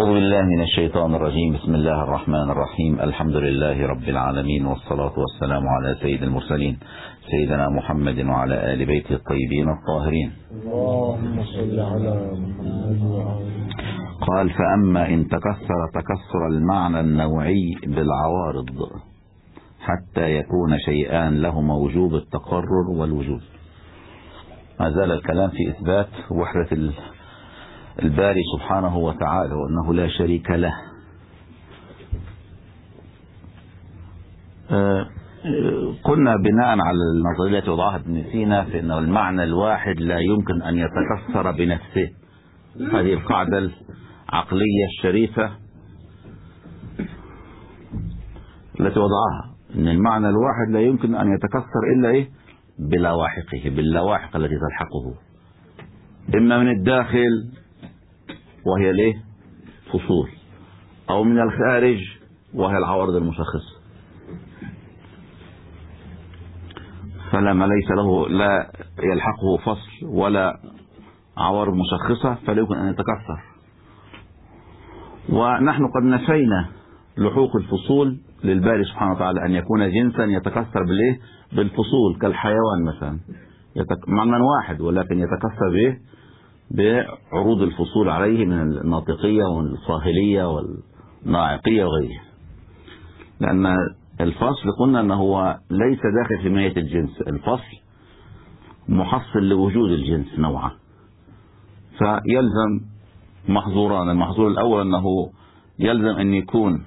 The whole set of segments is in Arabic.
أعوذ بالله من الشيطان الرجيم. بسم الله الرحمن الرحيم. الحمد لله رب العالمين، والصلاة والسلام على سيد المرسلين سيدنا محمد وعلى آل بيته الطيبين الطاهرين. اللهم صل على محمد. قال: فأما إن تكسر المعنى النوعي بالعوارض حتى يكون شيئان لهما وجوب التقرر والوجود. ما زال الكلام في إثبات وحدة الباري سبحانه وتعالى وأنه لا شريك له. قلنا بناء على النظرية التي وضعها ابن سينا في أن المعنى الواحد لا يمكن أن يتكسر بنفسه. هذه القاعدة العقلية الشريفة التي وضعها، أن المعنى الواحد لا يمكن أن يتكسر إلا بلواحقه، باللواحق التي تلحقه، إما من الداخل وهي فصول، أو من الخارج وهي العوارض المشخصة. فلما ليس له لا يلحقه فصل ولا عوارض مشخصة فلا يمكن أن يتكسر. ونحن قد نفينا لحوق الفصول للباري سبحانه وتعالى، أن يكون جنسا يتكسر بالفصول كالحيوان مثلا، معنى واحد ولكن يتكسر بعروض الفصول عليه من الناطقية والصاهلية والناعقية وغيرها. لأن الفصل قلنا أنه هو ليس داخل في ماهية الجنس، الفصل محصل لوجود الجنس نوعا. فيلزم محظوران: المحظور الأول أنه يلزم أن يكون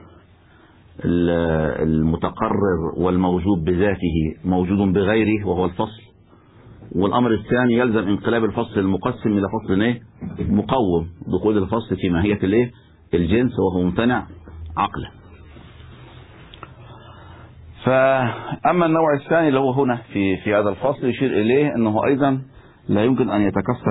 المتقرر والموجود بذاته موجود بغيره وهو الفصل. والأمر الثاني يلزم انقلاب الفصل المقسم إلى فصل مقوم، دخول الفصل في ماهية الجنس وهو ممتنع عقلا. فأما النوع الثاني اللي هو هنا في هذا الفصل يشير إليه أنه أيضا لا يمكن أن يتكسر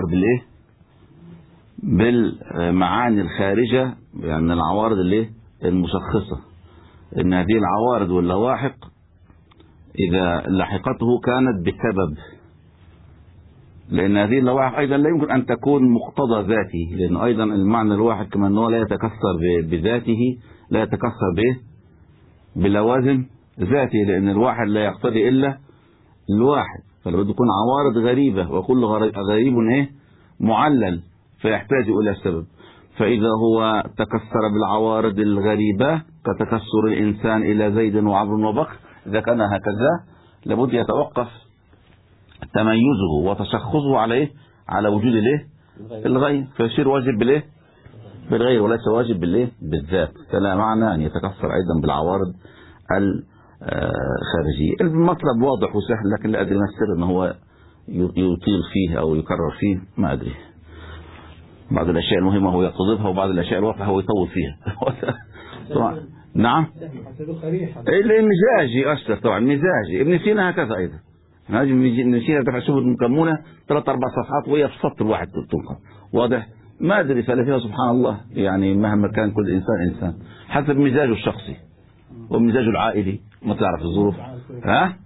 بالمعاني الخارجة، يعني العوارض المشخصة، إن هذه العوارض واللواحق إذا لحقته كانت بسبب، لأن هذه اللواحق أيضا لا يمكن أن تكون مقتضى ذاته، لأن أيضا المعنى الواحد كما أنه لا يتكسر بذاته لا يتكسر بلوازم ذاته، لأن الواحد لا يقتضي إلا الواحد، فلابد تكون عوارض غريبة، وكل غريب معلل فيحتاج إلى سبب. فإذا هو تكسر بالعوارض الغريبة كتكسر الإنسان إلى زيد وعمر وبكر، إذا كان هكذا لابد يتوقف تميزه وتشخصه على وجود الغير، فيصير واجب بالغير وليس واجب بالذات. فلا معنى أن يتكسر أيضا بالعوارض الخارجية. المطلب واضح وسهل، لكن لا أدري ما السر أن هو يطيل فيه أو يكرر فيه، ما أدري. بعض الأشياء المهمة هو يقتضبها، وبعض الأشياء الواقعة هو يطول فيها. نعم، المزاجي أشتر طبعا، مزاجي. ابن سينا هكذا أيضا. ابن سينا دفع شبه المكمونة 3-4 صفحات وهي في سطر واحد تلقى، واضح. ما أدري فيها سبحان الله، يعني مهما كان كل إنسان حسب مزاجه الشخصي ومزاجه العائلي، ما تعرف الظروف. ها؟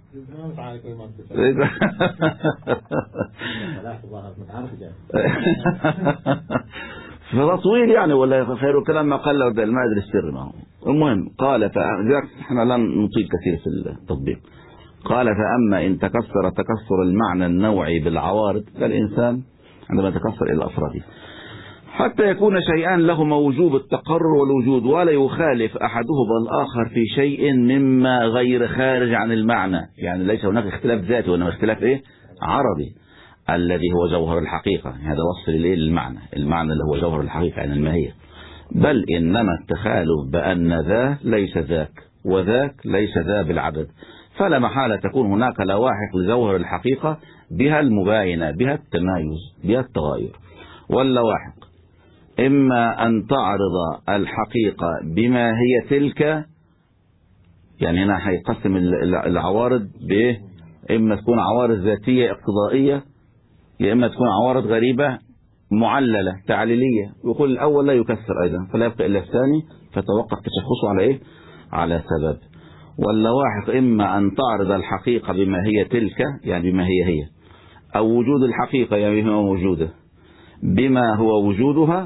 فده طويل يعني، ولا خير الكلام ما قل ما أدري السر ما هو. المهم قال احنا لن نطيل كثير في التطبيق. قال: فأما إن تكسر المعنى النوعي بالعوارض كالإنسان عندما يتكسر إلى أفراده حتى يكون شيئان لهما وجوب التقرر والوجود، ولا يخالف أحدهما الآخر في شيء مما غير خارج عن المعنى، يعني ليس هناك اختلاف ذاتي وإنما اختلاف عرضي الذي هو جوهر الحقيقة. هذا وصف المعنى اللي هو جوهر الحقيقة عن الماهية. بل إنما التخالف بأن ذا ليس ذاك وذاك ليس ذا بالعدد، فلا محالة تكون هناك لواحق لجوهر الحقيقة بها المباينة، بها التمايز، بها التغاير. واللواحق إما أن تعرض الحقيقة بما هي تلك، يعني هنا هيقسم العوارض إما تكون عوارض ذاتية اقتضائية، يا إما تكون عوارض غريبة معللة تعليلية. ويقول الأول لا يكسر أيضا، فلا يبقى إلا الثاني فتوقف تشخصه على سبب. واللواحق إما أن تعرض الحقيقة بما هي تلك، يعني بما هي، أو وجود الحقيقة يعني بما هو وجوده بما هو وجودها،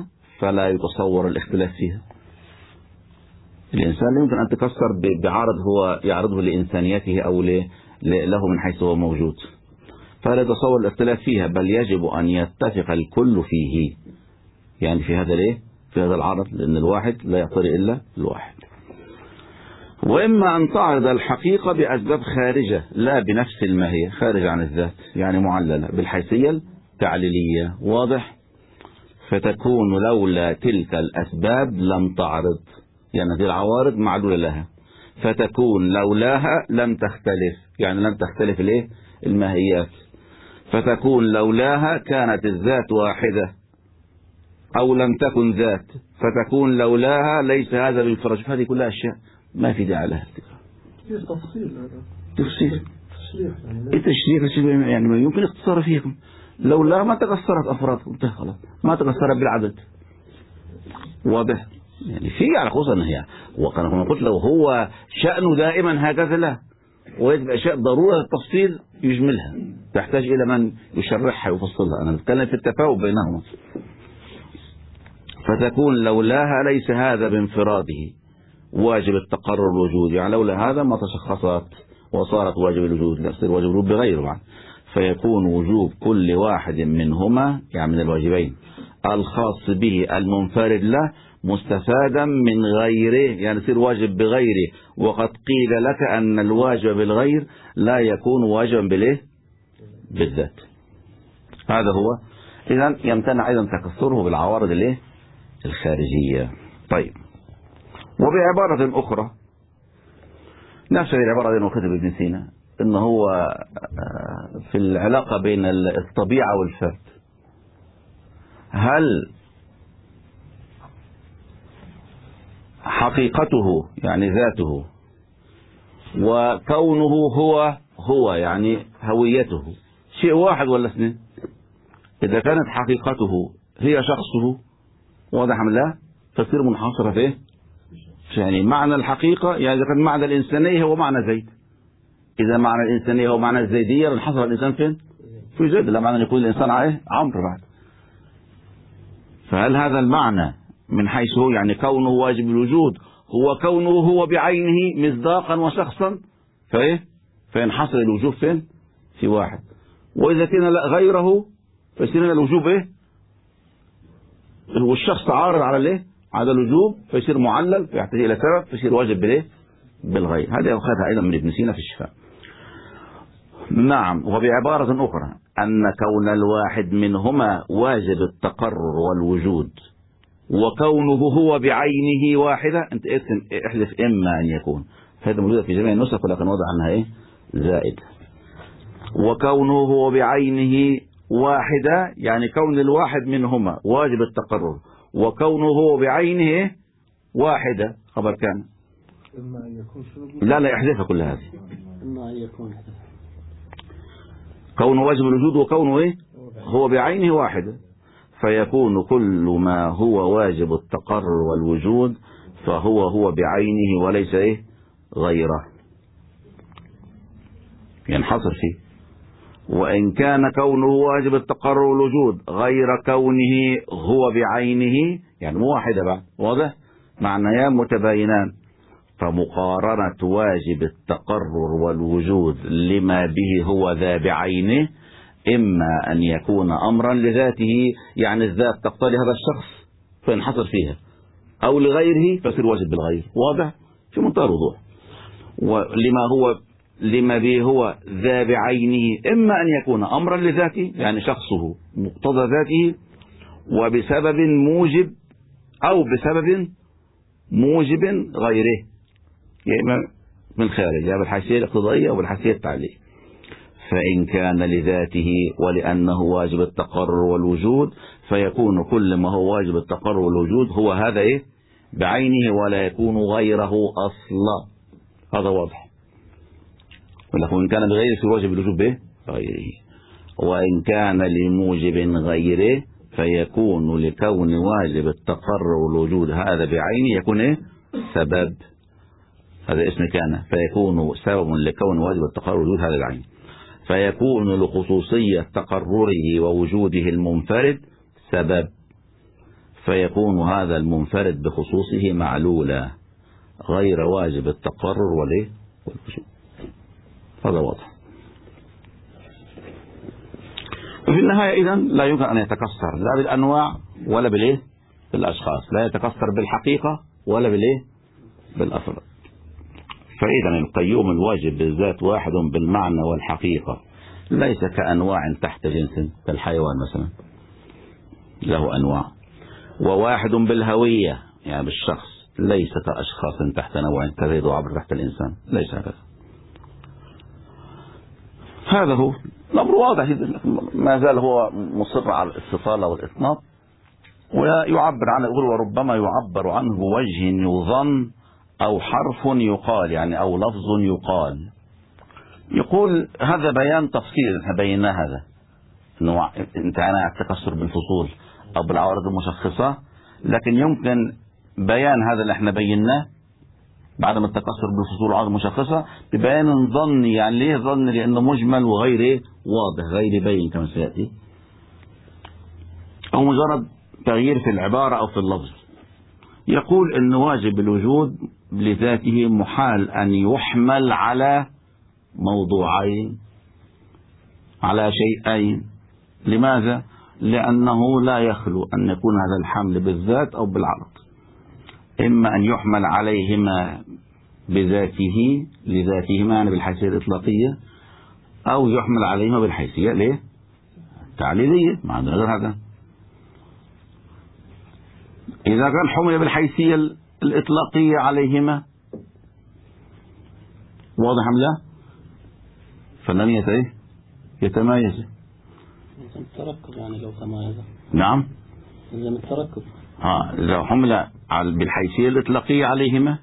فلا يتصور الاختلاف فيها. الإنسان لا يمكن أن تكسر بعرض هو يعرضه لإنسانيته أو له من حيث هو موجود، فلا يتصور الاختلاف فيها، بل يجب أن يتفق الكل فيه، يعني في هذا في هذا العرض، لأن الواحد لا يعتري إلا الواحد. وإما أن تعرض الحقيقة بأسباب خارجة لا بنفس الماهية، خارج عن الذات، يعني معللة بالحيثية التعليلية، واضح؟ فتكون لولا تلك الأسباب لم تعرض، يعني هذه العوارض معلولة لها، فتكون لولاها لم تختلف، يعني لم تختلف الماهيات. فتكون لولاها كانت الذات واحدة أو لم تكن ذات، فتكون لولاها ليس هذا بانفراد. هذه كلها أشياء ما في داعي لها. تفصيل التشريع يعني ما يمكن اختصار فيكم. لولا ما تكسرت أفرادكم، خلاص ما تكسرت بالعدد، واضح؟ يعني في على خصوصا هي، وكما قلت لو هو شأنه دائما هكذا لا، ويجب أشياء ضرورة التفصيل يجملها، تحتاج إلى من يشرحها ويفصلها. أنا بتكلم في التفاوت بينهما. فتكون لولاها ليس هذا بانفراده واجب التقرر الوجود، يعني لولا هذا ما تشخصت وصارت واجب الوجود، لا يصير واجب الوجود بغيره بعد. فيكون وجوب كل واحد منهما، يعني من الواجبين، الخاص به المنفرد له مستفادا من غيره، يعني يصير واجب بغيره. وقد قيل لك أن الواجب بالغير لا يكون واجبا بالذات. هذا هو. إذن يمتنع أيضا تكسره بالعوارض الخارجية. طيب، وبعبارة أخرى نفس العبارة دي وكتب ابن سينا، إن هو في العلاقة بين الطبيعة والفرد، هل حقيقته يعني ذاته وكونه هو يعني هويته شيء واحد ولا اثنين؟ إذا كانت حقيقته هي شخصه، واضح أم لا، تصير منحصرة في يعني معنى الحقيقة. يعني إذا كان معنى الإنسانية هو معنى زيد، إذا معنى الإنسانية هو معنى الزيدية، انحصر الإنسان فين؟ في زيد، لا معنى أن يكون الإنسان عمرو بعد. فهل هذا المعنى من حيث هو يعني كونه واجب الوجود هو كونه هو بعينه مصداقا وشخصا، فينحصر الوجوب فين؟ في واحد. وإذا كان غيره فيصير الوجوب هو الشخص عارض على الوجوب، فيصير معلل، فيحتاج إلى سبب، فيصير واجب بالغير. هذا أخذها أيضا من ابن سينا في الشفاء. نعم. وبعبارة أخرى أن كون الواحد منهما واجب التقرر والوجود، وكونه هو بعينه واحدة، أنت احذف إما أن يكون، هذا موجودة في جميع النسخ ولكن وضع عنها زائد. وكونه هو بعينه واحدة يعني كون الواحد منهما واجب التقرر، وكونه هو بعينه واحدة خبر كان. إما أن يكون لا يحذفها كل هذه. إما أن يكون كونه واجب الوجود وكونه هو بعينه واحدة، فيكون كل ما هو واجب التقرر والوجود فهو بعينه وليس غيره، ينحصر فيه. وإن كان كونه واجب التقرر والوجود غير كونه هو بعينه، يعني مو واحدة بعد، واضح؟ معنيان متباينان. فمقارنة واجب التقرر والوجود لما به هو ذا بعينه، إما أن يكون أمرا لذاته، يعني الذات تقتضي هذا الشخص فينحصر فيها، أو لغيره فيصير واجب بالغير، واضح؟ في منتهى الوضوح. لما به هو ذا بعينه، إما أن يكون أمرا لذاته يعني شخصه مقتضى ذاته وبسبب موجب، أو بسبب موجب غيره، يعني من خارج، يعني بالحيثية الاقتضائية أو بالحيثية التعليلية. فإن كان لذاته ولأنه واجب التقرر والوجود فيكون كل ما هو واجب التقرر والوجود هو هذا بعينه ولا يكون غيره أصلا. هذا واضح. وإن كان بغيره في واجب الوجود غيره، وإن كان لموجب غيره فيكون لكون واجب التقرر والوجود هذا بعينه يكون سبب. هذا اسم كان، فيكون سبب لكون واجب التقرر والوجود هذا بعينه، فيكون لخصوصية تقرره ووجوده المنفرد سبب، فيكون هذا المنفرد بخصوصه معلولا غير واجب التقرر والوجوب. هذا واضح. وفي النهاية إذن لا يمكن أن يتكسر لا بالأنواع ولا بالأشخاص، لا يتكسر بالحقيقة ولا بالأفراد. فإذا القيوم الواجب بالذات واحد بالمعنى والحقيقة، ليس كأنواع تحت جنس كالحيوان مثلا له أنواع، وواحد بالهوية يعني بالشخص، ليس كأشخاص تحت نوع كزيد وعمرو تحت الإنسان، ليس هكذا. هذا هو الأمر واضح جدا، ما زال هو مصر على الاستطالة والإطناب، ويعبر عنه يقول وربما يعبر عنه بوجه يظن أو حرف يقال، يعني أو لفظ يقال. يقول هذا بيان تفصيل، احنا بينا هذا انه انتهينا على التكسر بالفصول أو بالعوارض المشخصة، لكن يمكن بيان هذا اللي احنا بيناه بعد ما التكسر بالفصول والعوارض المشخصة ببيان ظني. يعني ليه ظن؟ لأنه مجمل وغير واضح غير بين كما سيأتي، أو مجرد تغيير في العبارة أو في اللفظ. يقول أن واجب الوجود لذاته محال أن يحمل على موضوعين، على شيئين. لماذا؟ لأنه لا يخلو أن يكون هذا الحمل بالذات أو بالعرض، إما أن يحمل عليهما بذاته لذاتهما يعني بالحيثية الإطلاقية، أو يحمل عليهما بالحيثية ليه؟ التعليلية، ما عندنا غير هذا. إذا كان حمل بالحيثية الإطلاقية عليهما واضح أم لا؟ فلن يتمايز. التركب يعني لو تمايز. نعم. لازم التركب. إذا حمل بالحيثية الإطلاقية عليهما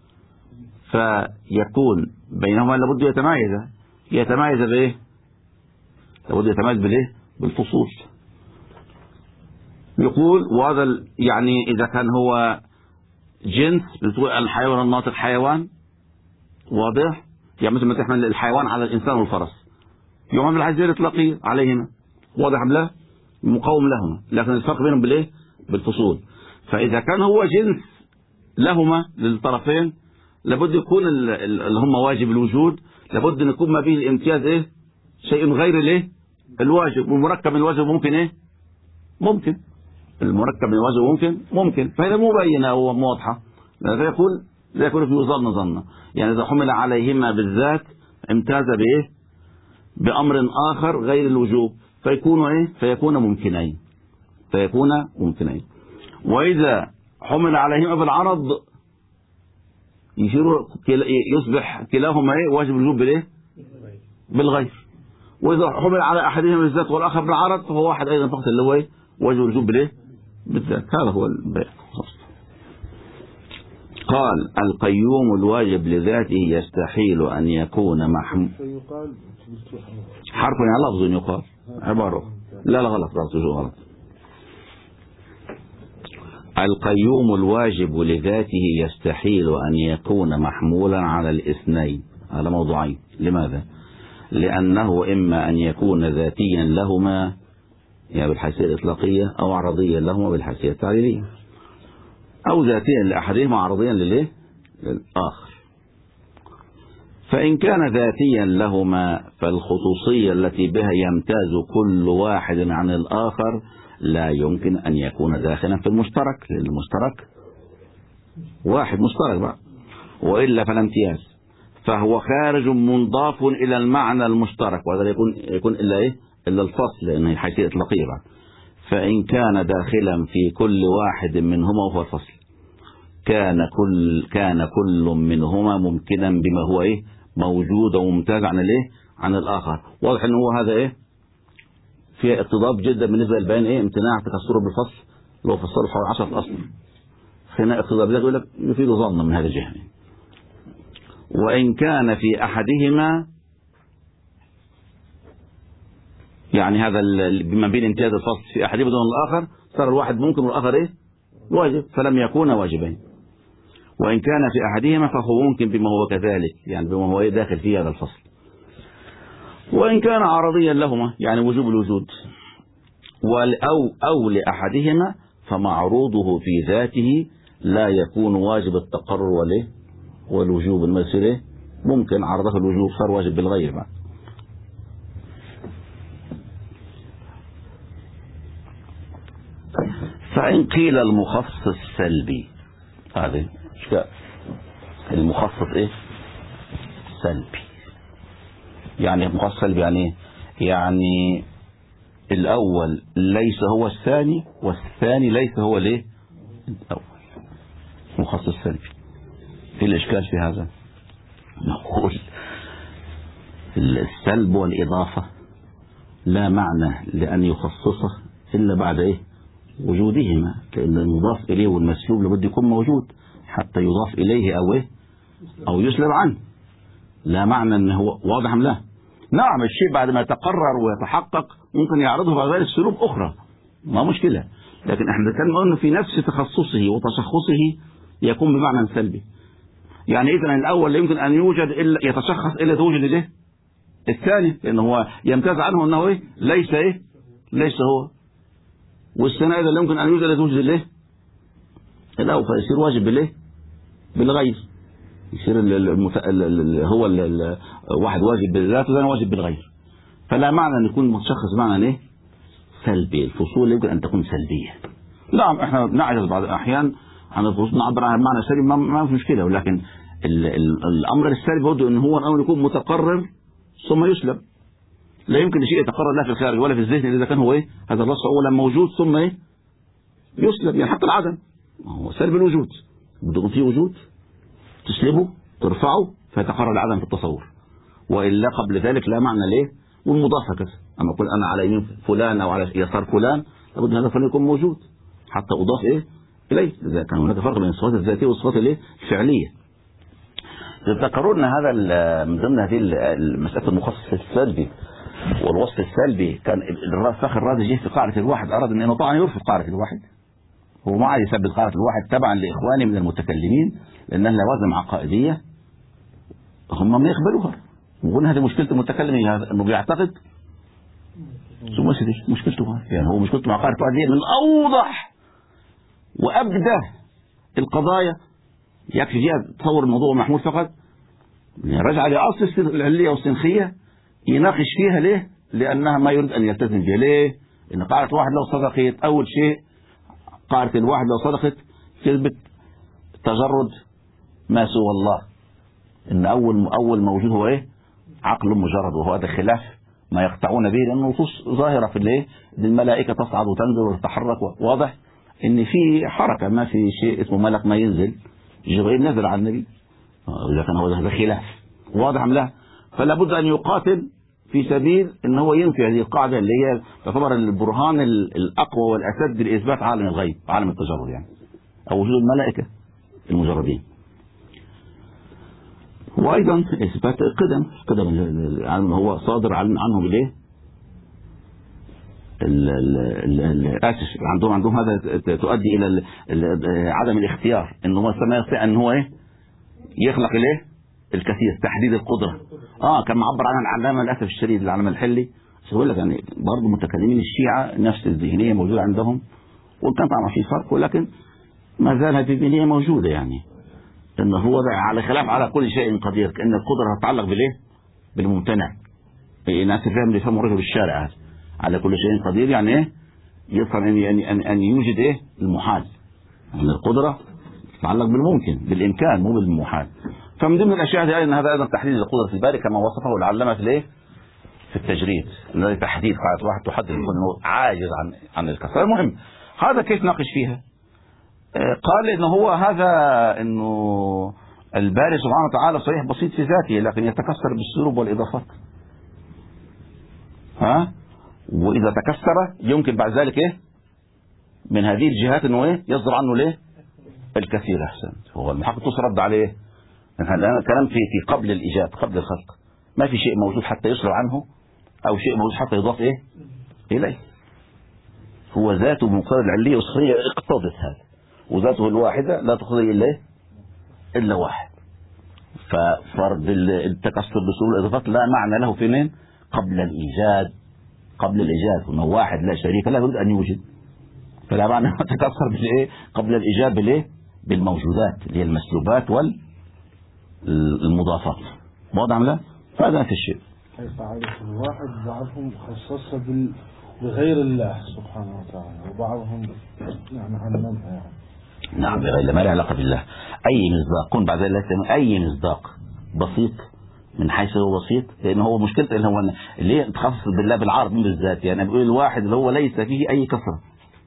فيكون بينهما لابد يتمايز بإيه؟ لابد يتمايز بالإيه؟ بالفصول. يقول وهذا يعني إذا كان هو جنس، بتقول الحيوان الناطق حيوان، واضح؟ يعني مثل ما تحمل الحيوان على الإنسان والفرس، يحمل بالحيثية الإطلاقية عليهما، واضح أم لا؟ مقاوم لهما، لكن الفرق بينهم بالإيه؟ بالفصول. فإذا كان هو جنس لهما للطرفين لابد يكون اللي هم واجب الوجود، لابد أن يكون ما به الامتياز إيه؟ شيء غير الإيه؟ الواجب. والمركب من الواجب ممكن ممكن المركب من الواجب ممكن فهذا مو بينة وواضحة. لا يكون في ظن يعني إذا حمل عليهما بالذات امتاز بإيه؟ بأمر آخر غير الوجوب، فيكون ممكنين. وإذا حمل عليهما بالعرض يصبح كلاهما واجب الوجوب بالغير. وإذا حمل على أحدهما بالذات والآخر بالعرض فهو واحد أيضا فقط اللي هو واجب الوجوب بالذات. هذا هو البيان. قال القيوم الواجب لذاته يستحيل أن يكون حرف يعني لفظ يقال عبارة. لا غلط. القيوم الواجب لذاته يستحيل أن يكون محمولا على الاثنين، على موضوعين. لماذا؟ لأنه إما أن يكون ذاتيا لهما يعني بالحيثية الإطلاقية، أو عرضيا لهما بالحيثية التعليلية، أو ذاتيا لأحدهما عرضيا للآخر. فإن كان ذاتيا لهما فالخصوصية التي بها يمتاز كل واحد عن الآخر لا يمكن أن يكون داخلا في المشترك، لأن المشترك واحد مشترك بقى، وإلا فلا امتياز، فهو خارج منضاف إلى المعنى المشترك، وهذا يكون إلا الفصل لأنه الحيثية إطلاقية بقى. فإن كان داخلا في كل واحد منهما وهو الفصل كان كل منهما ممكنا بما هو موجود وممتاز عن الآخر. واضح أنه هو هذا في اضطراب جدا بالنسبة للبيان امتناع تكسره بالفصل لو فصله حوالي 10 أصلا. هنا اضطراب يقول لك يفيد ظن من هذا الجهة. وإن كان في أحدهما يعني هذا بما بين امتياز الفصل في أحدهما دون الآخر صار الواحد ممكن والآخر واجب، فلم يكون واجبين. وإن كان في أحدهما فهو ممكن بما هو كذلك، يعني بما هو داخل في هذا الفصل. وإن كان عرضيا لهما يعني وجوب الوجود أو لأحدهما فمعروضه في ذاته لا يكون واجب التقرر والوجوب. المسألة ممكن عرضه الوجوب صار واجب بالغير بعد. فإن قيل المخصص سلبي، هذا المخصص ايه؟ سلبي. يعني المخصص سلبي يعني ايه؟ يعني الأول ليس هو الثاني، والثاني ليس هو الايه؟ الأول. مخصص سلبي. في الإشكال في هذا؟ نقول السلب والإضافة لا معنى لأن يخصصه إلا بعد إيه؟ وجودهما، لأن المضاف إليه والمسلوب لابد يكون موجود حتى يضاف إليه أو إيه؟ أو يسلب عنه. لا معنى أنه واضح أم لا؟ نعم، الشيء بعد ما يتقرر ويتحقق ممكن يعرضه بغير السلوب أخرى، ما مشكلة، لكن احنا كان قلنا في نفس تخصصه وتشخصه يكون بمعنى سلبي. يعني إذن الأول لا يمكن أن يوجد إلا يتشخص إلا توجد إليه الثاني، لأنه هو يمتاز عنه أنه إيه؟ ليس إيه؟ ليس هو. والثاني أيضا لا يمكن أن يوجد إلا توجد إليه الأول، فيصير واجب بالإيه؟ بالغير. يصير هو واحد واجب بالذات وثاني واجب بالغير. فلا معنى أن يكون متشخص معنى إيه؟ سلبي. الفصول يمكن أن تكون سلبية. نعم احنا نعجز بعض الأحيان عن الفصول نعبر عن معنى سلبي، ما في مشكلة، ولكن الأمر السلبي بده أن هو الأمر يكون متقرر ثم يسلب. لا يمكن شيء يتقرر لا في الخارج ولا في الذهن إذا كان هو إيه؟ هذا اللص أولا موجود ثم إيه؟ يسلب. يعني حتى العدم هو سلب الوجود، بده يكون فيه وجود تسلبه ترفعه فيتقرر العدم في التصور، وإلا قبل ذلك لا معنى ليه. والمضاف هكذا، أما أقول أنا على يمين فلان أو على يسار فلان لابد هذا فلان يكون موجود حتى أضاف إيه إليه. إذا كان هناك فرق بين الصفات الذاتية والصفات الإيه الفعلية. تذكرون هذا من ضمن هذه المسألة المخصص السلبي والوصف السلبي، كان الفخر الرازي جه في قاعدة الواحد أراد أن طبعا يرفض قاعدة الواحد، هو ما عاد يثبت قاعدة الواحد تبعا لإخواني من المتكلمين لأنها لوازم عقائدية هم ما يقبلوها. وقلنا هذه مشكلة المتكلم أنه بيعتقد ثم مشكلته، يعني هو مشكلته مع قاعدة الواحد من أوضح وأبدى القضايا. يكفي فيها تصور الموضوع محمود فقط رجع لأصل العلية والسنخية يناقش فيها. ليه؟ لأنها ما يريد أن يلتزم بها. ليه؟ إن قاعدة الواحد لو صدقت أول شيء قاعدة الواحد لو صدقت تثبت تجرد ما سوى الله، إن أول موجود هو إيه؟ عقل مجرد، وهو هذا خلاف ما يقطعون به، لأن النصوص ظاهرة في الإيه؟ الملائكة تصعد وتنزل وتتحرك، واضح إن في حركة، ما في شيء اسمه ملك ما ينزل. جبريل نزل على النبي، إذا كان هو هذا خلاف واضح أم لا؟ فلا بد أن يقاتل في سبيل إن هو ينفي هذه القاعدة اللي هي تعتبر البرهان الأقوى والأسد لإثبات عالم الغيب، عالم التجرد يعني، أو وجود الملائكة المجردين. وأيضا إثبات قدم العالم هو صادر عنه بالإيه؟ آسف، عندهم هذا تؤدي إلى عدم الاختيار، إنه ما يستطيع أن هو إيه؟ يخلق الإيه؟ الكثير، تحديد القدرة. كان معبر عنها العلامة للأسف الشديد العلامة الحلي. بقول لك يعني برضه متكلمين الشيعة نفس الذهنية موجودة عندهم، وكان طبعا في فرق، ولكن ما زال هذه الذهنية موجودة، يعني إنه هو على خلاف على كل شيء قدير، كأن القدرة تتعلق بالإيه؟ بالممتنع. الناس اللي يفهموا رجل الشارع هذا على كل شيء قدير، يعني إيه؟ يصل أن يوجد إيه؟ المحال. يعني القدرة تتعلق بالممكن، بالإمكان، مو بالمحال. فمن ضمن الأشياء هذه أن هذا أيضا تحديد القدرة في الباري كما وصفه العلامة في الإيه؟ في التجريد، الذي تحديد قاعدة واحد تحدد أنه عاجز عن الكسر. المهم هذا كيف ناقش فيها؟ قال إنه هو هذا إنه الباري سبحانه وتعالى صحيح بسيط في ذاته، لكن يتكسر بالسلوب والإضافات. وإذا تكسر يمكن بعد ذلك إيه؟ من هذه الجهات إنه إيه؟ يصدر عنه ليه؟ الكثير. أحسن، هو المحقق تصرد عليه كلام في قبل الإيجاد، قبل الخلق، ما في شيء موجود حتى يصرف عنه، أو شيء موجود حتى يضاف إيه؟ إليه. هو ذاته بمقتضى العلية والسخرية اقتضت هذا، وذاته الواحدة لا تقتضي إلا واحد. ففرض التكسر بسهولة الإضافات لا معنى له في مين؟ قبل الإيجاد، قبل الإيجاد، إنه واحد لا شريك له يريد أن يوجد، فلا معنى تكسر بالإيه قبل الإيجاب بالإيه بالموجودات اللي هي المسلوبات والمضافات. واضح لا؟ فهذا في الشيء. حيث عارف الواحد بعضهم خصص بغير الله سبحانه وتعالى وبعضهم يعني عممها يعني. نعم بغير ما له علاقة بالله. أي مصداق كن بعد ذلك أي مصداق بسيط من حيث هو بسيط، لأن هو مشكلته اللي هو اللي تخصص بالله بالعرض من بالذات. يعني بيقول الواحد اللي هو ليس فيه أي كسرة،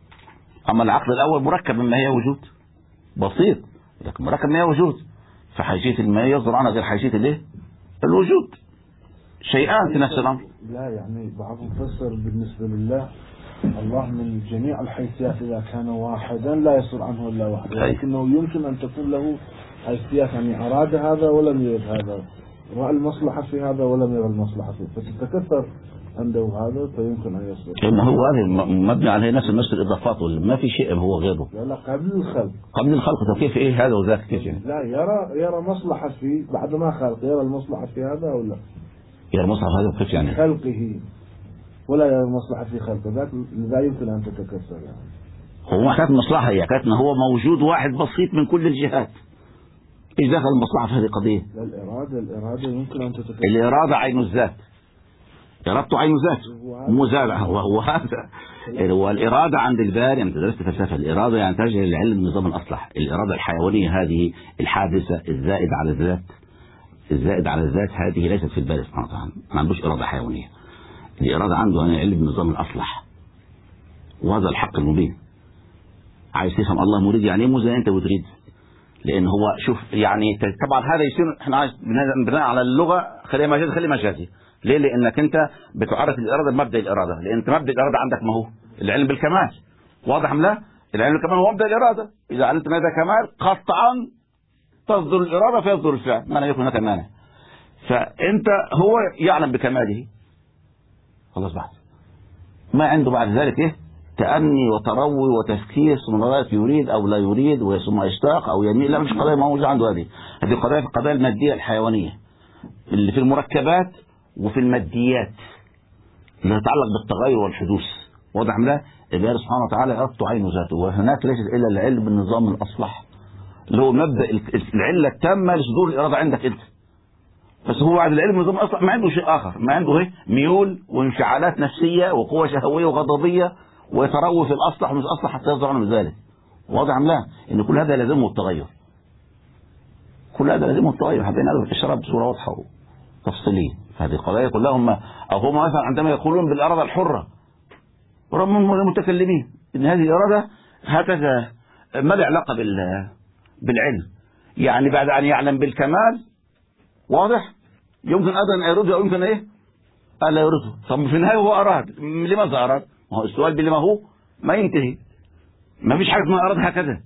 أما العقل الأول مركب مما هي وجود بسيط، لكن مركب مما هي وجود، فحيثية ما يصدر عنها غير حيثية الايه الوجود، شيئان في نفس الأمر. لا يعني بعضهم فسر بالنسبة لله الله من جميع الحيثيات إذا كان واحدا لا يصدر عنه إلا واحد، لكنه يمكن أن تكون له حيثيات، يعني أراد هذا ولم يرد هذا، رأى المصلحة في هذا ولم يرى المصلحة فيه، فتتكثر عنده هذا فيمكن أن يصدر. ما هو هذا مبني عليه نفس الإضافات، ما في شيء هو غيره. لا قبل الخلق. قبل الخلق كيف إيه هذا وذاك كيف يعني؟ لا يرى مصلحة فيه بعد ما خلق، يرى المصلحة في هذا ولا؟ يرى المصلحة في هذا كيف يعني؟ خلقه ولا يرى المصلحة في خلقه، ذاك لا يمكن أن تتكسر يعني. هو ما كانت مصلحة، هي كانت هو موجود واحد بسيط من كل الجهات. إيش دخل المصلحة في هذه القضية؟ لا الإرادة يمكن أن تتكسر. الإرادة عين الذات، إرادته عين ذات مزارع، وهو هذا هو الإرادة عند الباري. أنت درست فلسفة الإرادة يعني ترجع للعلم النظام الأصلح. الإرادة الحيوانية هذه الحادثة الزائد على الذات، الزائد على الذات هذه ليست في الباري سبحانه وتعالى، ما عندوش إرادة حيوانية. الإرادة عنده أنا علم النظام الأصلح، وهذا الحق المبين. عايز تفهم الله مريد يعني ايه؟ مو زي انت بتريد، لان هو شوف يعني طبعا هذا يصير احنا عايز بناء على اللغه خليه مجازي خليه مجازي. ليه؟ لانك انت بتعرف الاراده بمبدا الاراده، لان انت مبدا الاراده عندك ما هو العلم بالكمال. واضح ام لا؟ العلم بالكمال هو مبدا الاراده، اذا علمت ماذا كمال قطعا تصدر الاراده فيصدر الفعل، ما لا يكون هناك مانع. فانت هو يعلم بكماله خلاص بعد ما عنده بعد ذلك ايه تأني وتروي وتفكير ثم يريد أو لا يريد وثم يشتاق أو يميل. لا مش قضايا ما موجود عنده هذه قضايا في القضايا المادية الحيوانية اللي في المركبات وفي الماديات اللي تتعلق بالتغير والحدوث. واضح لا؟ الله سبحانه وتعالى إرادته عين ذاته، وهناك ليست إلا العلم بالنظام الأصلح اللي هو مبدأ العلة التامة لصدور الإرادة عندك أنت. بس هو بعد العلم بالنظام الأصلح ما عنده شيء آخر، ما عنده ايه ميول وانفعالات نفسية وقوة شهوية وغضبية ويتروي في الأصلح ومش أصلح حتى يصدر عنه ذلك. واضح أم لا؟ إن كل هذا لازمه التغير، كل هذا لازمه التغير. حبينا هذا الإشارة بصورة واضحة وتفصيلية. هذه القضايا كلها هم أو هم مثلا عندما يقولون بالإرادة الحرة رغم المتكلمين إن هذه الإرادة هكذا ما له علاقة بالعلم، يعني بعد أن يعلم بالكمال واضح يمكن أيضا أن يرده أو يمكن إيه ألا يرده. طب في النهاية هو أراد، لماذا أراد؟ ما هو السؤال بلما هو ما ينتهي، ما فيش حاجة ما أراد هكذا.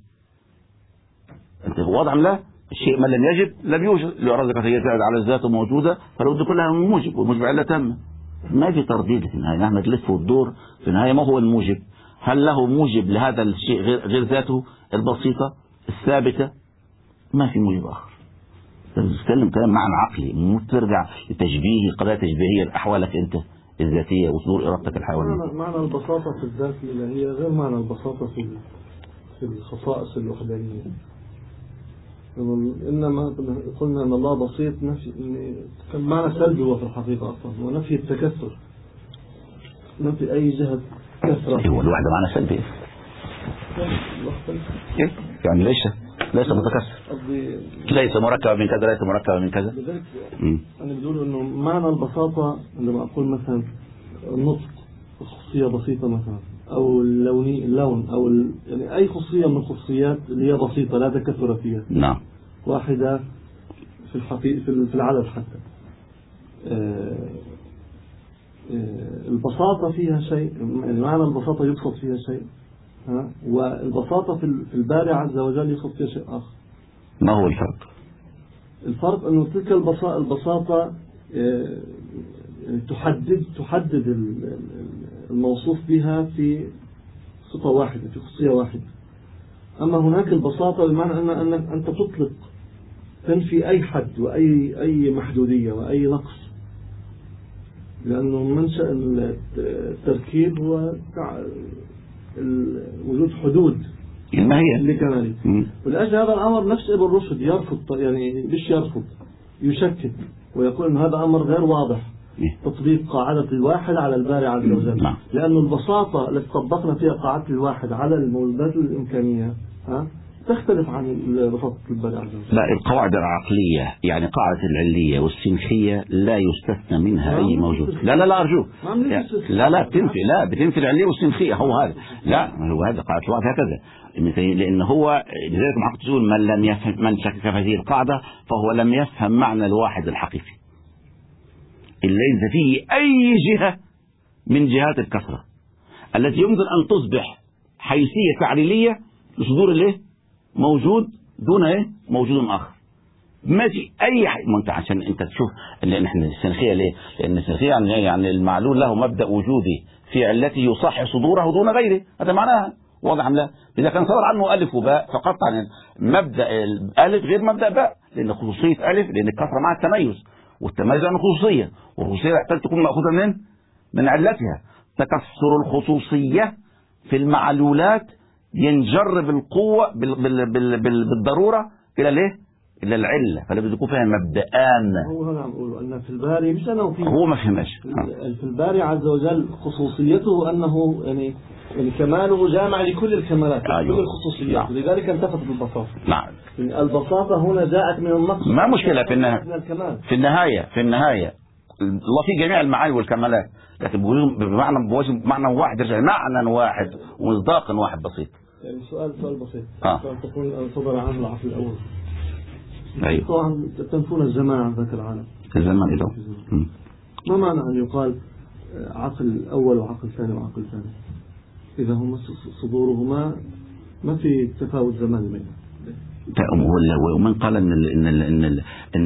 أنت واضح لا؟ الشيء ما لم يجب لم يوجد، الإرادة كانت هي تبعد على الذات موجودة فالود كلها من موجب، والموجب علة تامة، ما في ترديد في النهاية. نحن نلف وندور في النهاية ما هو الموجب؟ هل له موجب لهذا الشيء غير ذاته البسيطة الثابتة؟ ما في موجب آخر. تتكلم كلام معنى عقلي، مو ترجع لتشبيه قضايا تشبيهية لأحوالك أنت الذاتية وصدور إرادتك الحيوانية. معنى البساطة في الذات الإلهية غير معنى البساطة في الخصائص الوحدانية. إنما قلنا أن الله بسيط نفي كان معنى سلبي هو في الحقيقة أصلا، ونفي التكثر، نفي أي جهة كثرة. هو الوحدة معنى سلبي إيه؟ يعني ليس متكثر، ليس مركب من كذا، ليس مركب من كذا. لذلك أنا بقول إنه معنى البساطة عندما أقول مثلا النطق خصوصية بسيطة مثلا، أو اللون أو يعني أي خصوصية من الخصوصيات اللي هي بسيطة لا تكثر فيها. نعم. واحدة في الحقيقة في العدد حتى. البساطة فيها شيء، يعني معنى البساطة يقصد فيها شيء، والبساطة في الباري عز وجل يقصد فيها شيء آخر. ما هو الفرق؟ الفرق أنه تلك البساطة تحدد الموصوف بها في صفة واحدة، في خصوصية واحدة. أما هناك البساطة بمعنى أنك أنت تطلق تنفي أي حد وأي محدودية وأي نقص، لأنه منشأ التركيب هو وجود حدود الماهية لكماله. ولأجل هذا الأمر نفس ابن رشد يرفض، يعني مش يرفض، يشكك ويقول أن هذا أمر غير واضح تطبيق قاعدة الواحد على الباري عز وجل، لأن البساطة التي طبقنا فيها قاعدة الواحد على الموجودات الإمكانية تختلف عن بساطة الباري عز وجل. لا، القواعد العقلية يعني قاعدة العلية والسنخية لا يستثنى منها أي موجود. لا أرجوك، لا بتنفي العلية والسنخية، هو هذا. لا، هو هذا قاعدة الواحد هكذا، لأن هو لذلك محق تقول من شكك في هذه القاعدة فهو لم يفهم معنى الواحد الحقيقي اللي ليس فيه أي جهة من جهات الكثرة التي يمكن أن تصبح حيثية تعليلية لصدور موجود دون موجود آخر. ما في أي ما أنت عشان أنت تشوف اللي إحنا السنخية ليه؟ لأن السنخية يعني المعلول له مبدأ وجودي في علته يصح صدوره دون غيره، هذا معناها واضح أم لا؟ إذا كان صدر عنه ألف وباء فقط عن مبدأ الألف غير مبدأ باء، لأن خصوصية ألف لأن الكثرة مع التميز، والتميز عنه خصوصية، والخصوصية تحتاج تكون مأخوذة من علتها. تكثر الخصوصية في المعلولات ينجر بالقوة بالضرورة إلى العلة، فلا بد يكون فيها مبدأان. هو هذا عم أقوله أن في الباري مش أنه في هو ما فهمش في الباري عز وجل خصوصيته أنه يعني كماله جامع لكل الكمالات كل الخصوصيات، لذلك انتفت بالبساطة. نعم، البساطة هنا جاءت من النقص، ما مشكلة في النهاية الله في جميع المعاني والكمالات، لكن بمعنى واحد، يرجع معنى واحد ومصداق واحد بسيط. يعني سؤال بسيط تكون صدر عنه العقل الأول. أيوه. طبعا تنفون الزمان عن ذاك العالم. الزمان إذا ما معنى أن يقال عقل أول وعقل ثاني وعقل ثاني إذا هم صدورهما ما في تفاوت زمان بينهم؟ ومن قال ان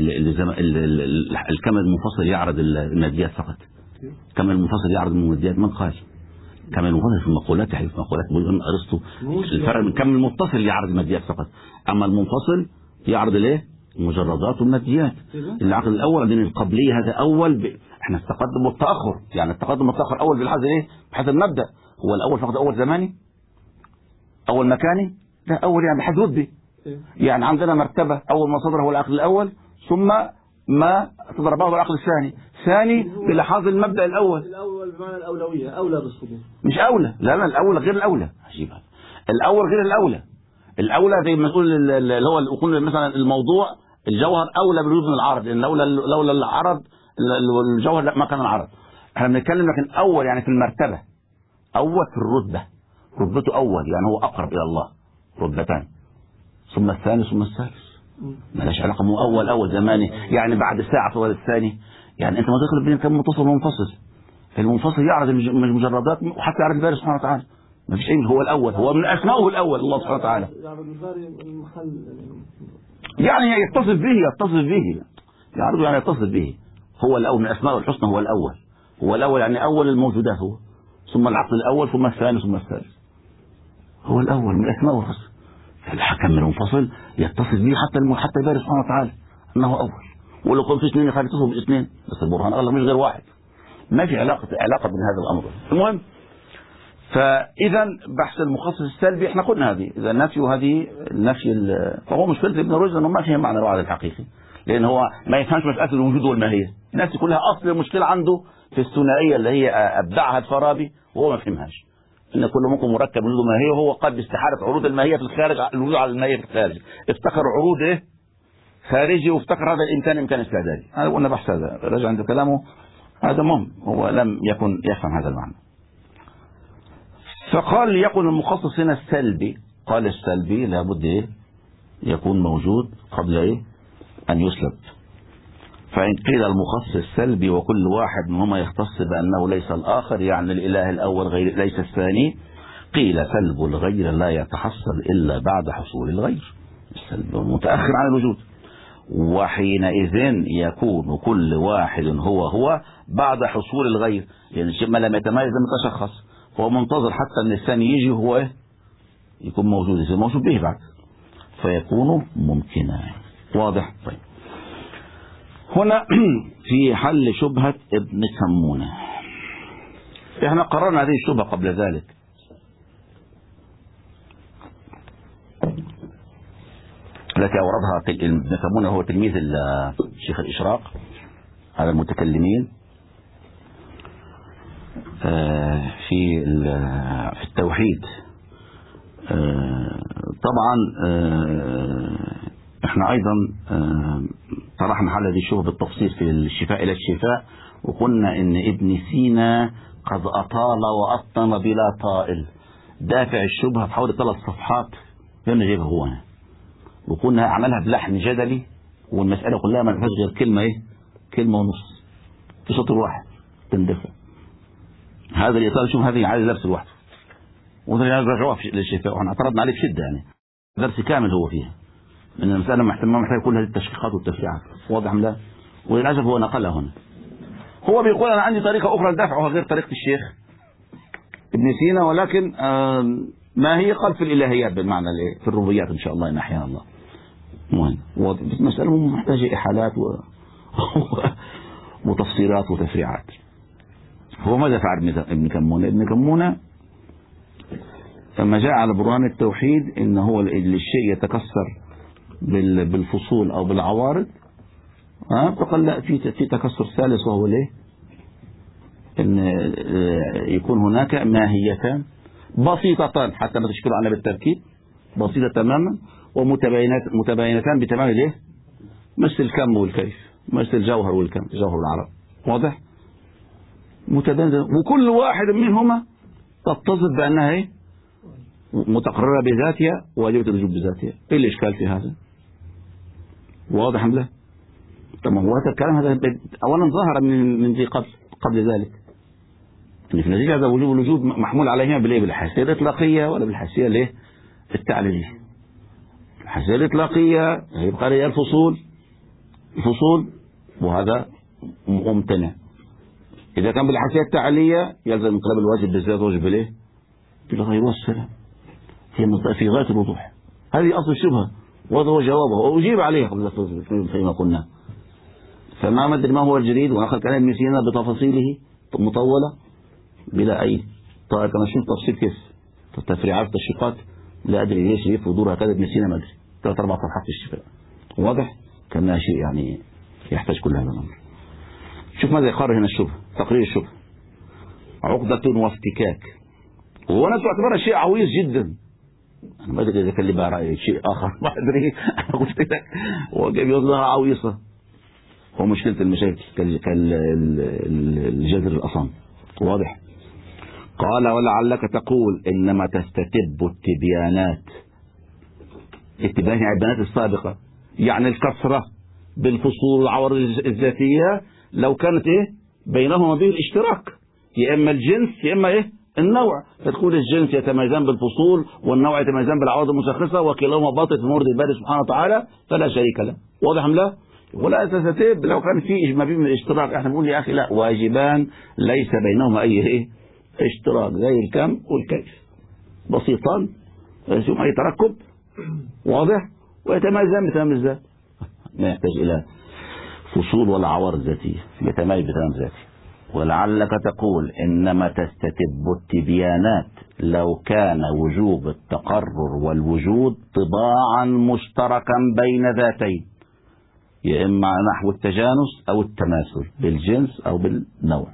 الكمل المنفصل يعرض الماديات فقط؟ الكمل المنفصل يعرض الماديات، من قال؟ الكمل المنفصل في المقولات، في مقولات ارسطو الفرق من الكمل المتصل يعرض الماديات فقط، اما المنفصل يعرض المجردات والماديات. العقل الاول دين القبليه هذا اول احنا التقدم والتاخر، يعني التقدم والتاخر اول بالحظ بحسب المبدا، هو الاول فقط اول زماني اول مكاني، لا اول يعني بحد رتبي، يعني عندنا مرتبة أول ما صدر هو العقل الأول، ثم ما صدر بعض العقل الثاني، ثاني بلحاظ المبدأ الأول بمعنى الأولوية، أولى بالصدور، مش أولى، لا الأولى غير الأولى، عجيب هذا، الأول غير الأولى زي ما نقول اللي هو يقول مثلا الموضوع الجوهر أولى بالوجود من العرض، لأن لولا العرض الجوهر لا ما كان العرض. احنا بنتكلم لكن أول يعني في المرتبة، أول في الرتبة، رتبته أول يعني هو أقرب إلى الله، رتبتان، ثم الثاني ثم الثالث، مالهاش علاقة مو أول زماني يعني بعد ساعة صدر الثاني، يعني أنت ما تخلط بين كم متصل ومنفصل، المنفصل يعرض المجردات وحتى يعرض الباري سبحانه وتعالى، ما فيش هو الأول، هو من أسمائه الأول الله سبحانه وتعالى، يعني يتصف به يعرض يعني يتصف به، هو الأول من أسمائه الحسنى، هو الأول يعني أول الموجودات، هو ثم العقل الأول ثم الثاني ثم الثالث، هو الأول من أسمائه الحسنى. الحكم المنفصل يتصف به حتى الباري سبحانه وتعالى انه اول، ولو كان في اثنين يخلي يتصفوا باثنين، بس البرهان الله مش غير واحد، ما في علاقه بين هذا الامر. المهم، فاذا بحث المخصص السلبي احنا قلنا هذه اذا النفي وهذه النفي فهو مشكله ابن رشد انه ما فهم معنى الوعد الحقيقي، لان هو ما يفهمش مساله الوجود والماهيه، الناس كلها اصل المشكله عنده في الثنائيه اللي هي ابدعها الفارابي وهو ما فهمهاش، ان كل ممكن مركب وجوده ماهيه، وهو قد باستحاله عروض الماهيه في الخارج الوجود على الماهيه في الخارج، افتكر عروض خارجي وافتكر هذا الامكان امكان استعدادي. هذا قلنا بحث هذا رجع عند كلامه هذا مهم، هو لم يكن يفهم هذا المعنى. فقال ليكن المخصص هنا السلبي، قال السلبي لابد يكون موجود قبل ان يسلب، فإن قيل المخصص السلبي وكل واحد منهما يختص بأنه ليس الآخر يعني الإله الأول غير ليس الثاني، قيل سلب الغير لا يتحصل إلا بعد حصول الغير، السلب متأخر عن الوجود، وحينئذ يكون كل واحد هو بعد حصول الغير، يعني الشيء ما لم يتميز لم يتشخص، هو منتظر حتى أن الثاني يجي هو يكون موجود، يصير موجود به بعد فيكون ممكنا. واضح؟ طيب، هنا في حل شبهة ابن سمونة، احنا قررنا هذه الشبهة قبل ذلك، التي أوردها ابن كمونة هو تلميذ الشيخ الإشراق على المتكلمين في التوحيد. طبعا احنا أيضا طرحنا حل هذه الشبهة بالتفصيل في الشفاء إلى الشفاء، وقلنا إن ابن سينا قد أطال وأطن بلا طائل. دافع الشبهة في حوالي 3 صفحات لما جايبها هو هنا، وقلنا عملها بلحن جدلي، والمسألة كلها ما فيهاش غير كلمة كلمة ونص في سطر واحد تندفع. هذا الإطار شوف هذه عايز درس لوحده، وده رجعوها للشفاء، واحنا اعترضنا عليه بشدة يعني، درس كامل هو فيها، من المسألة محتاج كل هذه التشقيقات والتفريعات. واضح ام لا؟ وللأسف هو نقلها هنا. هو بيقول أنا عندي طريقة أخرى لدفعها غير طريقة الشيخ ابن سينا، ولكن ما هي قال في الإلهيات بالمعنى في الربوبيات إن شاء الله إن أحيانا الله. مهم. مسألة محتاجة إحالات وتفسيرات وتفريعات. هو ماذا فعل ابن كمونة؟ ابن كمونة لما جاء على برهان التوحيد إن هو الشيء يتكسر بالفصول أو بالعوارض، فقال لا، في تكسر ثالث، وهو ليه؟ ان يكون هناك ماهيتان بسيطتان حتى ما تشكلوا عليها بالتركيب، بسيطة تماما ومتباينتان بتمام الايه؟ مثل الكم والكيف، مثل الجوهر والكم، جوهر العرب. واضح؟ متباين، وكل واحد منهما تتصف بانها ايه؟ متقررة بذاتها واجبة الوجوب بذاتها. ايه الاشكال في هذا؟ واضح ام لا؟ طب ما هو هذا الكلام هذا اولا ظهر من ذي قبل ذلك، ان في نتيجه هذا وجوب الوجود محمول عليهما بالايه؟ بالحيثيه الاطلاقيه ولا بالحيثيه الايه؟ التعليليه. الحيثيه الاطلاقيه هيبقى لي الفصول وهذا ممتنع. اذا كان بالحيثيه التعليليه يلزم انقلاب الواجب بالذات واجب بالايه؟ بالغير والسلام. هي في غايه الوضوح. هذه اصل الشبهه وهذا هو جوابه، واجيب عليها قبل فيما قلنا. فما مدري ما هو الجديد، ونأخذ كلام ابن سينا بتفاصيله مطولة بلا أي طائر. كما شفت تفصيل كيف التفريعات والتشقيقات، لا أدري ليش ليه ودورها كذا ابن سينا، ما أدري 3-4 صفحات في الشفاء. واضح؟ كان شيء يعني يحتاج كل هذا الأمر. شوف ماذا يقرر هنا الشبهة، تقرير الشبهة: عقدة وافتكاك. وهو نفسه اعتبرها شيء عويص جدا. أنا ما أدري إذا كان لي بقى رأي شيء آخر، ما أدري. أنا قلت لك هو جاي يوصلها عويصة. هو مشكلة المشاكل كالجذر الأصم. واضح؟ قال: ولعلك تقول إنما تستتب التبيانات. التبيان يعني البيانات السابقة، يعني الكسرة بالفصول والعوارض الذاتية لو كانت إيه؟ بينهما به الاشتراك، يا إما الجنس يا إما إيه؟ النوع. فتقول الجنس يتميزان بالفصول والنوع يتميزان بالعوارض المشخصة، وكلاهما باطل في مورد الباري سبحانه وتعالى فلا شريك له. واضح أم لا؟ ولا تستتب لو كان في ما بين الاشتراك. احنا بنقول يا اخي لا، واجبان ليس بينهما اي اشتراك، زي الكم والكيف، بسيطان يسمى اي تركب. واضح؟ ويتميزان بتمام الذات، ما يحتاج الى فصول ولا عوارض ذاتيه، يتميز بتمام ذاتي. ولعلك تقول انما تستتب التبيانات لو كان وجوب التقرر والوجود طباعا مشتركا بين ذاتين، يا إما نحو التجانس أو التماثل بالجنس أو بالنوع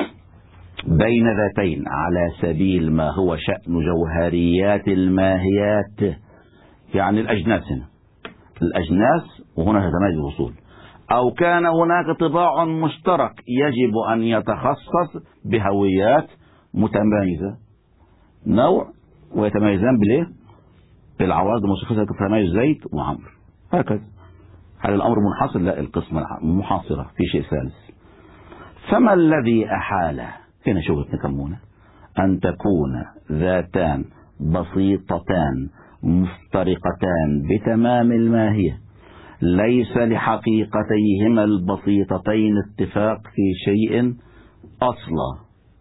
بين ذاتين على سبيل ما هو شأن جوهريات الماهيات، يعني الأجناس. هنا الأجناس وهنا تتميز الوصول. أو كان هناك طباع مشترك يجب أن يتخصص بهويات متميزة، نوع ويتميزان بالإيه؟ بالعوارض المشخصة كتميز زيت وعمر، هكذا. هل الأمر منحصر؟ لا، القسمة محاصرة في شيء ثالث. فما الذي أحال هنا شبهة كمونة أن تكون ذاتان بسيطتان مفترقتان بتمام الماهية ليس لحقيقتيهما البسيطتين اتفاق في شيء أصلا،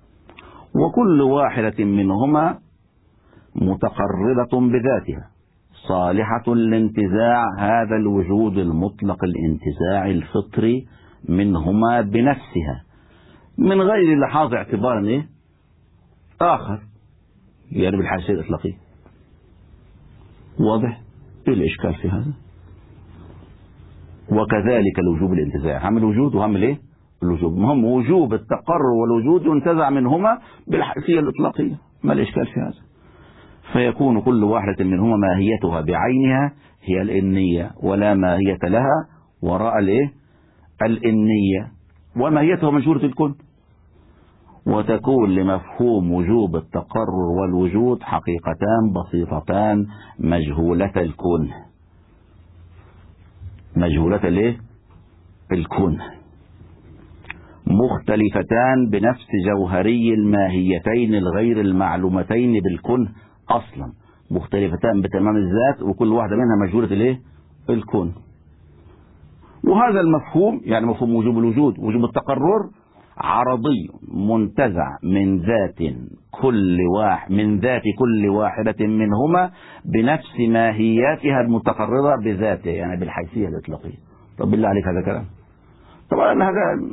وكل واحدة منهما متقررة بذاتها صالحة لانتزاع هذا الوجود المطلق، الانتزاع الفطري منهما بنفسها من غير لحاظ اعتبار آخر، يعني بالحيثية الإطلاقية. واضح؟ إيه الإشكال في هذا؟ وكذلك الوجوب الانتزاع، هم الوجود وهم الايه الوجوب، هم وجوب التقرر والوجود ينتزع منهما بالحيثية الإطلاقية، ما الإشكال في هذا؟ فيكون كل واحدة منهما ماهيتها بعينها هي الإنية ولا ماهية لها وراء الايه الإنية، وماهيتها منشورة الكون، وتكون لمفهوم وجوب التقرر والوجود حقيقتان بسيطتان مجهولة الكون، مجهولة الايه الكون، مختلفتان بنفس جوهري الماهيتين الغير المعلومتين بالكون اصلا، مختلفتان بتمام الذات وكل واحدة منها مجهولة الايه الكون. وهذا المفهوم يعني مفهوم وجوب الوجود وجوب التقرر عرضي منتزع من ذات كل واحدة منهما بنفس ماهياتها المتقررة بذاته، يعني بالحيثية الإطلاقية. طب بالله عليك هذا كلام؟ طبعا هذا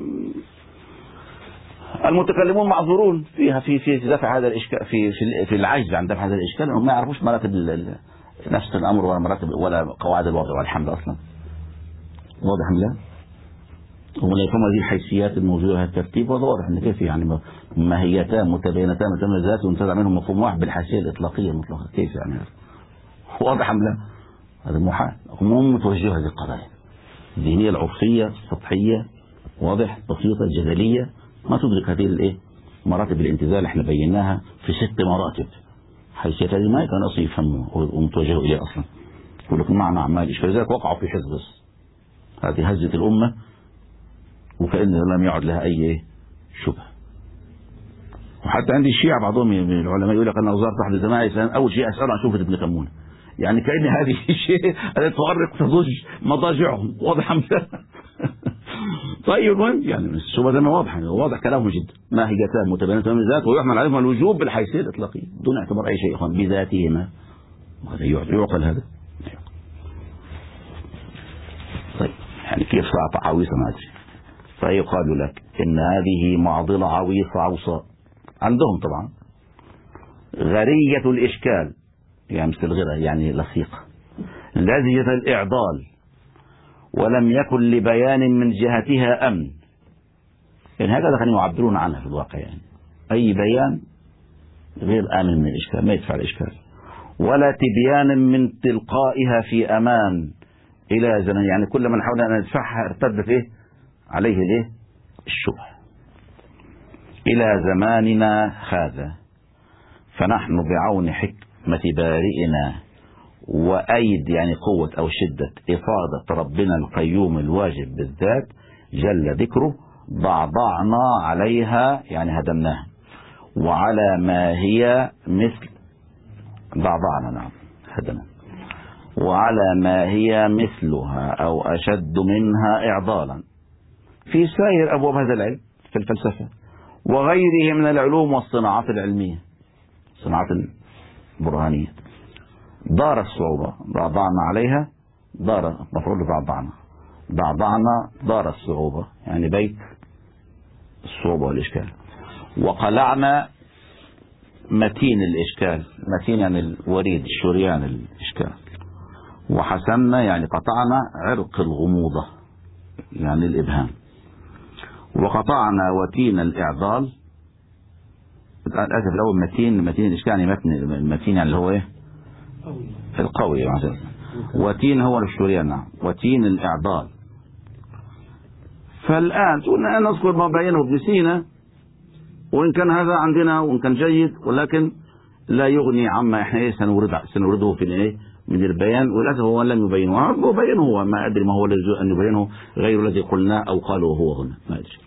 المتكلمون معذورون فيها في دفع هذا الإشكال، في العجز عن دفع هذا الإشكال، هم ما يعرفوش مراتب نفس الأمر ولا مراتب ولا قواعد الوضع والحمد أصلا. واضح ام لا؟ هم لا يفهموا هذه الحيثيات الموجودة، هذا الترتيب واضح ان كيف يعني ماهيتان متباينتان متباينة الذات وينتزع منهم مفهوم واحد بالحيثية الإطلاقية المطلقة، كيف يعني؟ واضح ام لا؟ هذا محال. هم متوجهوا هذه القضايا الذهنية العرفية السطحية، واضح، بسيطة الجدلية، ما تدرك هذه الايه مراتب الانتزاع اللي احنا بيناها في 6 مراتب. حيثيات هذه ما كان اصلا يفهموا ومتوجهوا اليه اصلا، ولكن مع ما الاشكال ذلك وقعوا في حزب. هذه هزت الأمة وكأن لم يعد لها أي شبهة. وحتى عندي الشيعة بعضهم من العلماء يقول لك أنا وزارة أحد الجماعة أول شيء أسأله عن شوفة ابن كمونة، يعني كأن هذه الشيء التي تؤرق تضج مضاجعهم. واضح أم لا؟ طيب المهم يعني الشبهة ده واضح، يعني واضح كلامه جدا، ماهيتان متباينتان من ذات ويحمل عليهما الوجوب بالحيثية الإطلاقية دون اعتبار أي شيء بذاتهما. هذا يعقل هذا؟ طيب يعني كيف صعب عويصة ما أدري. فيقال لك إن هذه معضلة عويصة عوصاء عندهم طبعا، غرية الإشكال يعني مثل غيرها يعني لصيقة، لذيذة الإعضال، ولم يكن لبيان من جهتها أمن. يعني هكذا كانوا يعبرون عنها في الواقع، يعني أي بيان غير آمن من الإشكال، ما يدفع الإشكال، ولا تبيان من تلقائها في أمان إلى زمن، يعني كل من حاول أن يدفعها ارتدت إيه عليه الإيه الشبهة إلى زماننا هذا. فنحن بعون حكمة بارئنا وأيد يعني قوة أو شدة إفاضة ربنا القيوم الواجب بالذات جل ذكره ضعضعنا عليها، يعني هدمناها، وعلى ما هي مثل ضعضعنا، نعم هدمنا، وعلى ما هي مثلها أو أشد منها إعضالا في سائر أبواب هذا العلم في الفلسفة وغيره من العلوم والصناعات العلمية، الصناعات البرهانية. دار الصعوبة ضعضعنا عليها، دار مفروض ضعضعنا دار الصعوبة يعني بيت الصعوبة والإشكال، وقلعنا متين الإشكال، متين يعني الوريد الشريان الإشكال، وحسمنا يعني قطعنا عرق الغموضة يعني الإبهام، وقطعنا وتين الإعضال. أسف الأول متين الإشكال يعني متين يعني اللي هو إيه القوي يعني. وتين هو الشريان، نعم، وتين الإعضال. فالآن قلنا نذكر ما بينه ابن سينا، وإن كان هذا عندنا وإن كان جيد، ولكن لا يغني عما احنا سنورده في الايه من البيان، وللاسف هو لم يبينه، وبينه هو ما ادري ما هو الذي ان يبينه غير الذي قلناه او قالوا هو هنا ما ادري.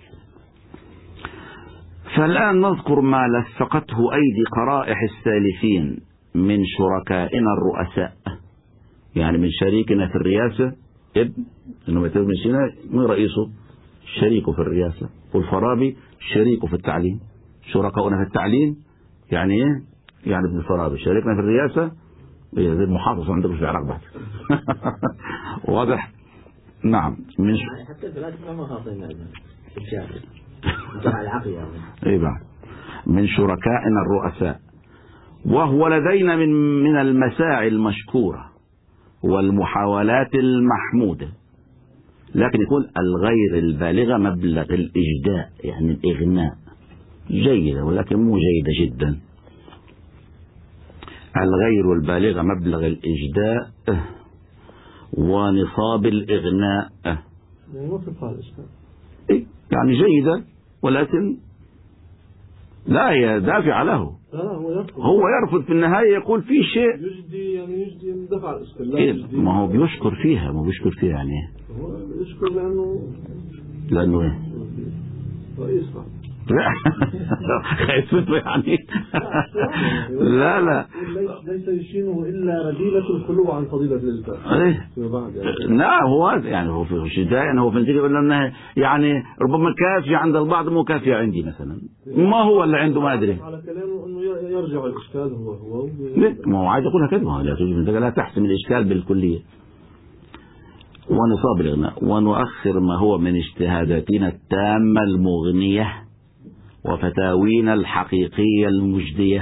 فالآن نذكر ما لفقته أيدي قرائح السالفين من شركائنا الرؤساء، يعني من شريكنا في الرئاسة إنه ابن سينا من رئيسه شريكه في الرئاسة، والفارابي شريكه في التعليم. شركاؤنا في التعليم يعني إيه؟ يعني ابن الفارابي شريكنا في الرئاسة زي المحافظة عندكم في العراق بعد. واضح؟ نعم. من حتى البلاد ما خاطئين الجاهل العقل يعني. اي بعد من شركائنا الرؤساء، وهو لدينا من المساعي المشكورة والمحاولات المحمودة لكن يكون الغير البالغة مبلغ الإجداء يعني الإغناء جيدة ولكن مو جيدة جدا. الغير البالغة مبلغ الإجداء ونصاب الإغناء يعني جيدة ولكن لا هي دافع له. هو يرفض في النهاية يقول في شيء يجدي يعني يجدي دفع الإشكال. ما هو بيشكر فيها يعني هو بيشكر لأنه إيه رئيس خايف منه يعني لا ليس يشينه إلا رذيلة الخلو عن فضيلة الإلفاء. لا هو في الشداء يعني هو في النتيجة يقول لنا يعني ربما كافية عند البعض مو كافية عندي مثلا ما هو اللي عنده ما أدري على كلامه أنه يرجع الإشكال هو ما هو عايز يقولها كده لا تحسم الإشكال بالكلية. ونصاب الإغناء ونؤخر ما هو من اجتهاداتنا التامة المغنية وفتاوينا الحقيقية المجدية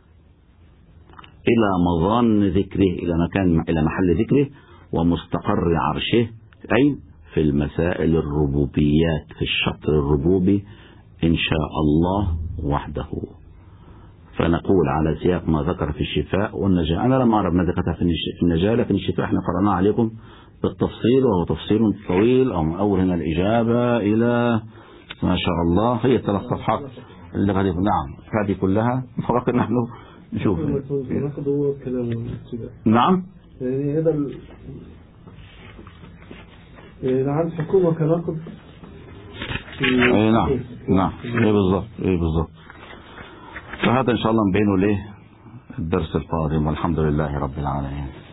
إلى مظان ذكره إلى محل ذكره ومستقر عرشه أي في المسائل الربوبيات في الشطر الربوبي إن شاء الله وحده. فنقول على سياق ما ذكر في الشفاء والنجاة. أنا لم أعرف ما ذكرتها في النجاة لكن الشفاء احنا قرأناه عليكم بالتفصيل وهو تفصيل طويل أو من أول هنا الإجابة إلى ما شاء الله هي 3 صفحات اللي غادي. نعم هذه كلها فقط نحن نشوف. نعم يعني هذا نعم حكومة كنقد. نعم بالضبط. فهذا إن شاء الله نبينه له الدرس القادم والحمد لله رب العالمين.